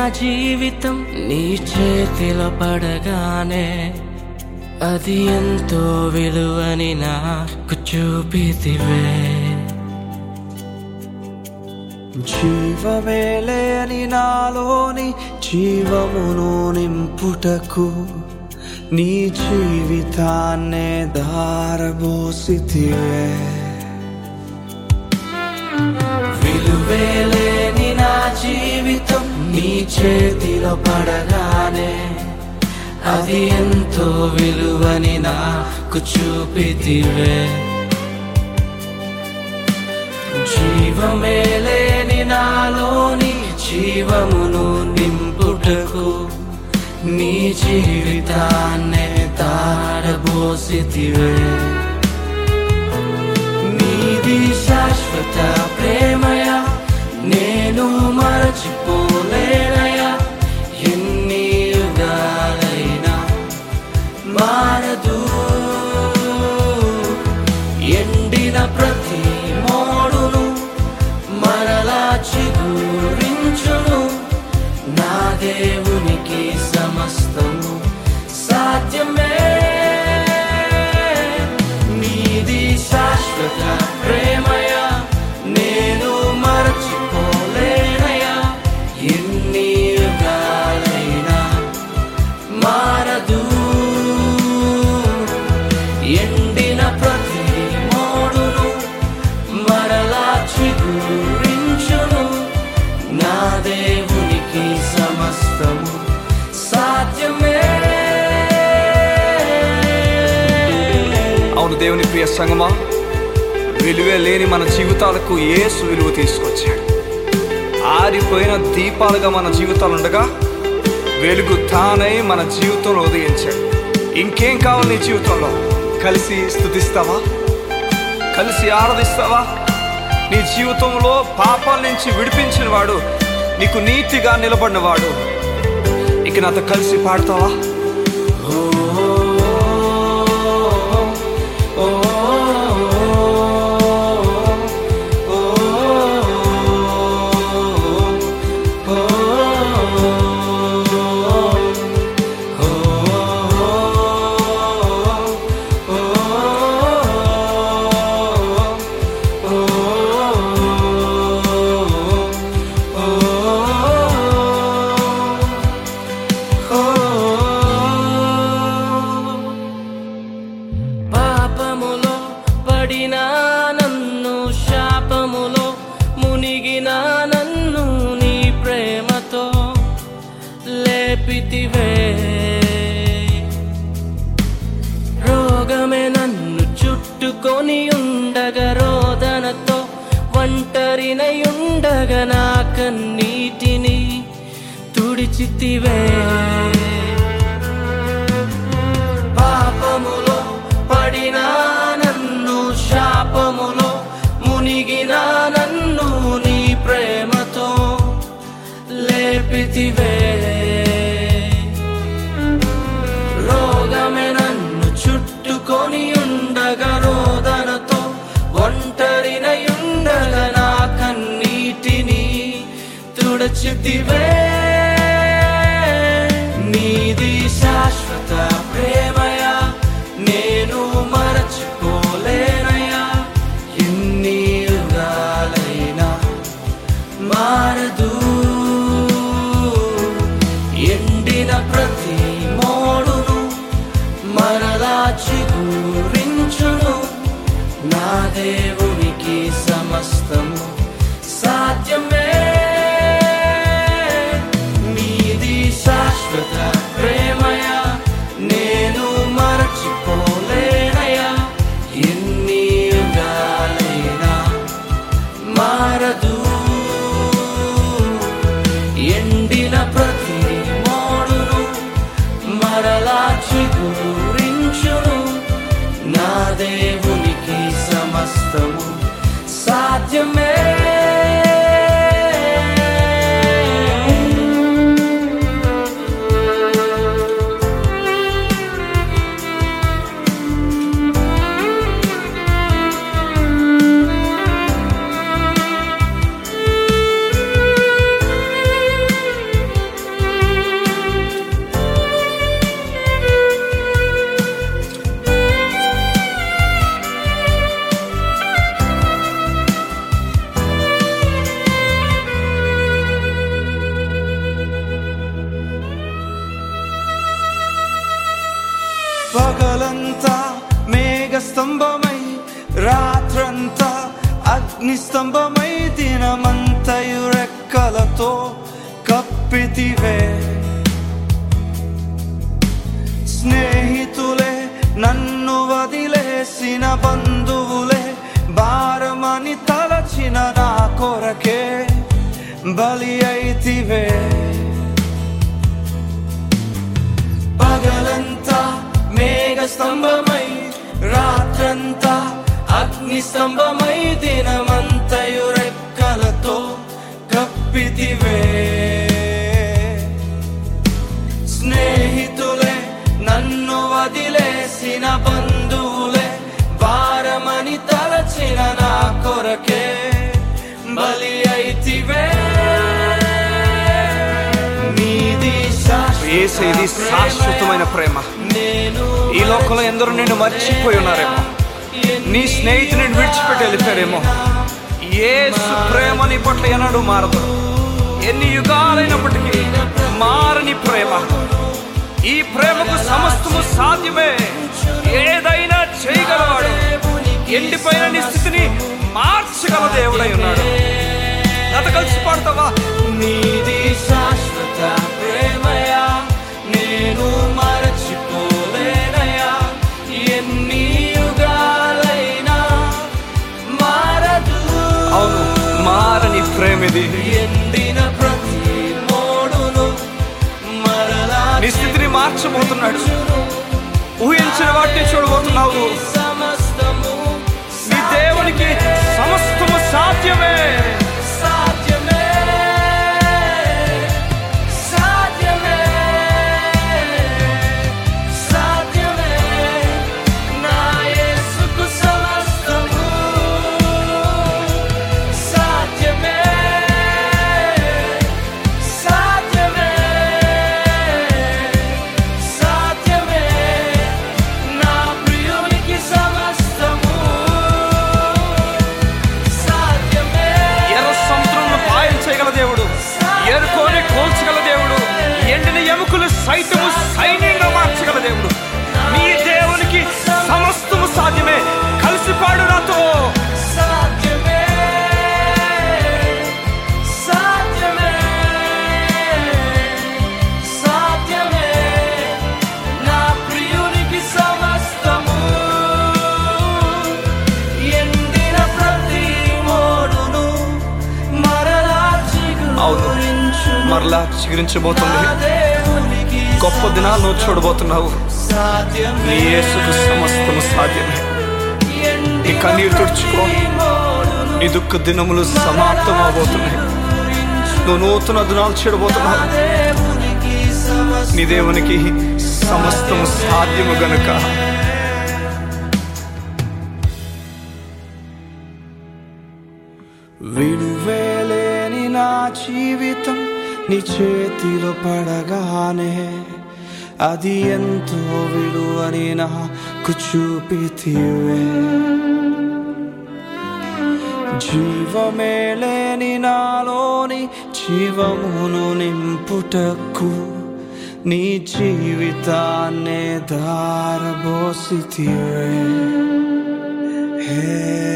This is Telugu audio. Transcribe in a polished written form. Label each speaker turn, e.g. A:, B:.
A: జీవితం నీ చేతిలో పడగానే అది ఎంతో విలువని నాకు చూపితివే.
B: జీవమే లేని నాలోని జీవమును నింపుటకు నీ జీవితాన్నే ధారబోసితివే.
A: విలువే లేని నా జీవితం నీ చేతిలో పడగానే అది ఎంతో విలువని నాకు చూపితివే. జీవమే లేని నాలోని జీవమును నింపుటకు నీ జీవితాన్నే ధారబోసితివే. నీది శాశ్వత ప్రేమయా, నేను మరచిపోలేనయా. ఎన్ని యుగాలైనా మారదు. ఎండిన ప్రతి మోడును మరలా చిగురించును. నా దేవునికి సమస్తము సాధ్యమే. నీది శాశ్వత ప్రేమయా, నేను మరచిపోలేనయా. ఎన్ని యుగాలైనా మారదు. ఎండిన ప్రతి మోడును మరలా చిగురించును. నా దేవునికి సమస్తము సాధ్యమే.
B: అవును దేవుని ప్రియ సంగమా, విలువే లేని మన జీవితాలకు యేసు విలువ తీసుకొచ్చాడు. ఆరిపోయిన దీపాలుగా మన జీవితాలు ఉండగా వెలుగు తానై మన జీవితంలో ఉదయించాడు. ఇంకేం కావాలి నీ జీవితంలో? కలిసి స్తుతిస్తావా? కలిసి ఆరాధిస్తావా? నీ జీవితంలో పాపాల నుంచి విడిపించిన వాడు, నీకు నీతిగా నిలబడిన వాడు, ఇక నాతో కలిసి పాడతావా?
A: పాపములో పడిన నన్ను, శాపములో మునిగిన నన్ను నీ ప్రేమతో లేపితివే. రోగమే నన్ను చుట్టుకొని ఉండగా, రోదనతో ఒంటరినై ఉండగా నా కన్నీటిని తుడిచితివే. పాపములో పడిన నన్ను, శాపములో మునిగిన నన్ను నీ ప్రేమతో లేపితివే. రోగమే నన్ను చుట్టుకొని ఉండగా, రోదనతో ఒంటరినై ఉండగా నా కన్నీటిని తుడిచితివే. నీది శాశ్వత ప్రేమయా, నేను మరచిపోలేనయా. ఎన్ని యుగాలైనా మారదు. ఎండిన ప్రతి మోడును మరలా చిగురించును. నా దేవునికి సమస్తము సాధ్యమే. నీది శాశ్వత ప్రేమయా, నేను పగలంతా మేఘస్తంభమై రాత్రంతా అగ్నిస్తంభమై దినమంతయు రెక్కలతో కప్పితివే. స్నేహితులే నన్ను వదిలేసిన బంధువులే భారమని తలచిన నా కొరకే బలి అయితివే. పగలంతా మేఘస్తంభమై రాత్రంతా అగ్నిస్తంభమై దినమంతయు రెక్కలతో కప్పితివే. స్నేహితులే నన్ను వదిలేసిన బంధువులే భారమని తలచిన నా కొరకే బలి అయితివే.
B: ఇది శాశ్వతమైన ప్రేమ. ఈ లోకంలో ఎందరో నిన్ను మర్చిపోయి ఉన్నారేమో, నీ స్నేహితుని విడిచిపెట్టి వెళ్ళిపోయారేమో. యేసు ప్రేమ నీ పట్ల ఎన్నడూ మారదు. ఎన్ని యుగాలైనప్పటికీ మారని ప్రేమ. ఈ ప్రేమకు సమస్తము సాధ్యమే. ఏదైనా చేయగలవాడు. ఎండిపోయిన నీ స్థితిని మార్చగల దేవుడై ఉన్నాడు. నాతో కలిసి పాడతావా?
A: నీది శాశ్వత ప్రేమయా, నేను మరచిపోలేనయా. ఎన్ని యుగాలైనా మారదు.
B: అవును, మారని ప్రేమిది.
A: ఎండిన ప్రతి మోడును మరలా
B: నీ స్థితిని మార్చబోతున్నాడు. ఊహించిన వాటిని చూడబోతున్నావు.
A: సమస్తము
B: నీ దేవునికి సమస్తము సాధ్యమే.
A: సాధ్యమే, సాధ్యమే, సాధ్యమే. నా యేసుకు సమస్తము సాధ్యమే, సాధ్యమే, సాధ్యమే. నా ప్రియునికి సమస్తము సాధ్యమే.
B: ఎర్ర సముద్రంలో పాయం చేయగల దేవుడు, ఎరుకోని కోల్చగల దేవుడు, ఎండిన ఎముకలు సైతము సైన్యంగా మార్చగల దేవుడు. నీ దేవునికి సమస్తము సాధ్యమే. కలిసి పాడు నాతో.
A: సాధ్యమే, సాధ్యమే, సాధ్యమే. నా ప్రియునికి సమస్తము. ఎండిన ప్రతి మోడును మరలా
B: అవును,
A: చిగురించును.
B: మరలా చిగురించబోతుంది.
A: నా దేవునికి
B: గొప్ప దినాలు నువ్వు చూడబోతున్నావు.
A: సాధ్యమే.
B: నీ యేసుకు సమస్తము సాధ్యమే. నీ కన్నీరు తుడుచుకో. నీ దుఃఖ దినములు సమాప్తం అవబోతున్నాయి. నువ్వు నూతన దినాలు చూడబోతున్నావు. నీ దేవునికి సమస్తము సాధ్యము గనుక.
A: విలువేలేని నా జీవితం నీ చేతిలో పడగానే అది ఎంతో విలువని నాకు చూపితివే. జీవమే లేని నాలోని జీవమును నింపుటకు నీ జీవితాన్నే ధారబోసితివే.